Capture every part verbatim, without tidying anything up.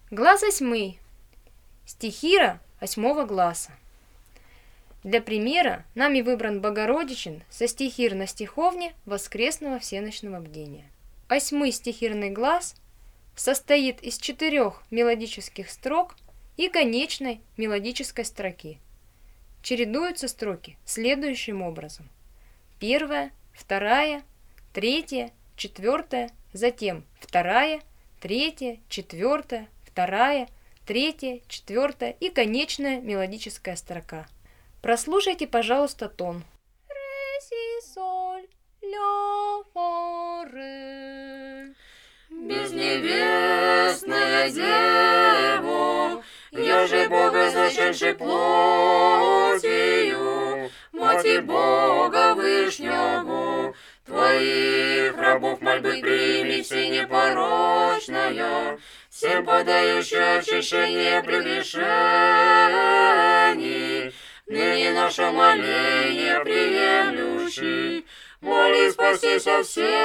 Глаз восьмый. Стихира восьмого гласа. Для примера нами выбран Богородичин со стихир на стиховне воскресного всеночного бдения. Восьмый стихирный глаз состоит из четырех мелодических строк и конечной мелодической строки. Чередуются строки следующим образом. Первая, вторая, третья, четвертая, затем вторая, третья, четвертая, вторая, третья, четвертая и конечная мелодическая строка. Прослушайте, пожалуйста, тон. Ре, си, соль, ля, фа, ре. Безневестная дева, я же Бога зачавши плотью, Мати Бога Вышнего, Твоих рабов мольбы прими все непорочная, всем подающая очищение прегрешений, ныне наше моление приемлющий, моли спаси со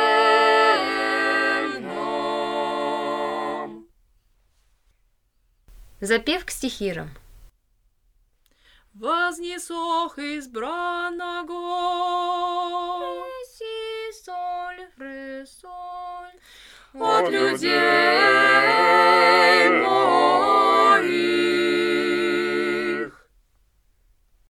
всем нам. Запев к стихирам. Вознесох избранного, Ре, си, соль, ре, соль. От людей